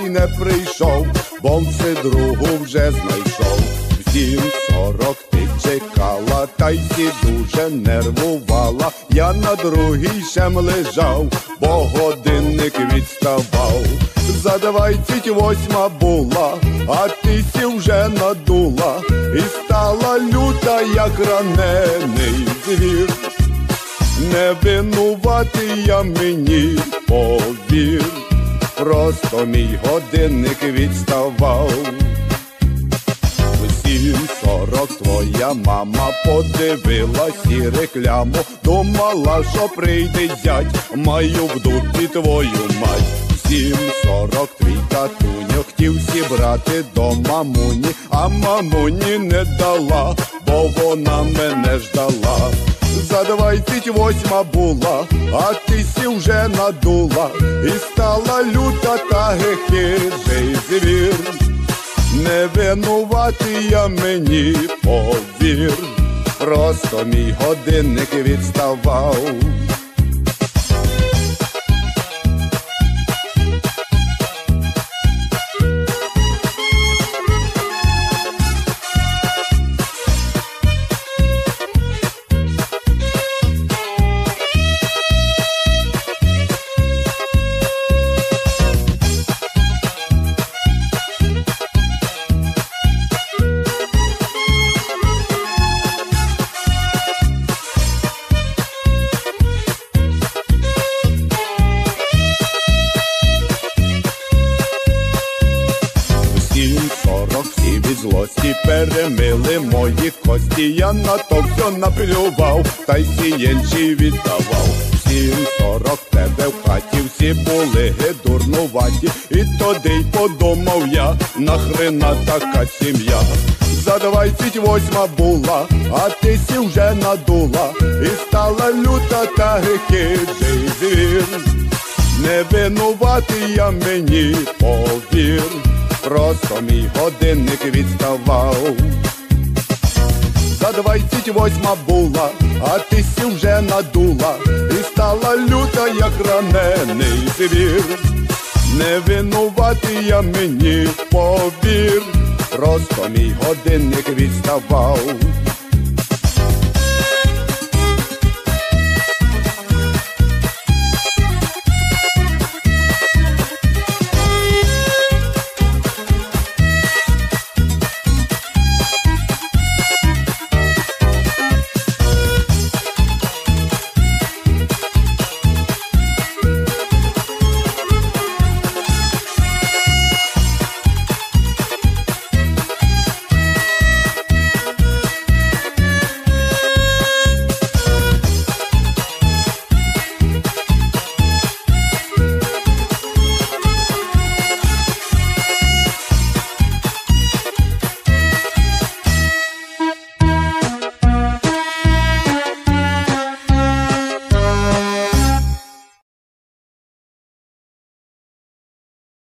не прийшов, бо все другу вже знайшов. В 7:40 ти чекала, та й всі дуже нервувала. Я на другій шем лежав, бо годинник відставав. За 28 була, а ти сі вже надула, і стала люта, як ранений звір. Не винуватий я, мені повір, просто мій годинник відставав. В 7:40 твоя мама подивилась і рекламу, думала, що прийде зять, маю в дупі твою мать. В 7:40 твій татуньо хотів зібрати до мамуні, а мамуні не дала, бо вона мене ждала. За 28 була, а ти сі вже надула, і стала люта та хижий звір. Не винуватий я, мені повір, просто мій годинник відставав. Всі від злості перемили мої кості, я на то все наплював, та й сієнчі віддавав. В 7:40 тебе в хаті всі були дурнуваті, і тоді й подумав я, нахрена така сім'я. За 28 була, а ти сі вже надула, і стала люта та хижий звір. Не винуватий я, мені повір, просто мій годинник відставав. За 28 була, а ти сі вже надула, і стала люта, як ранений звір. Не винуватий я, мені повір, просто мій годинник відставав.